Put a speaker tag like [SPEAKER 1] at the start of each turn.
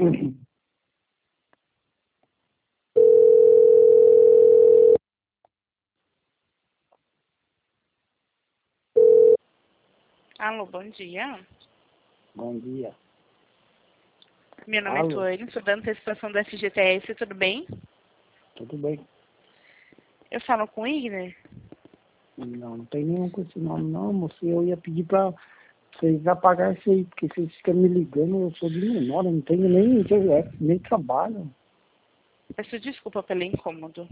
[SPEAKER 1] Alô, bom dia.
[SPEAKER 2] Bom dia.
[SPEAKER 1] Meu nome
[SPEAKER 2] Alô.
[SPEAKER 1] é Tuane, sou da antecipação da FGTS, tudo bem?
[SPEAKER 2] Tudo bem?
[SPEAKER 1] Eu falo com o Igner?
[SPEAKER 2] Não tem nenhum com esse nome não, moço. Eu ia pedir pra vocês apagar isso aí, porque vocês ficam me ligando, eu sou de menor, eu não tenho nem trabalho.
[SPEAKER 1] Peço desculpa pelo incômodo.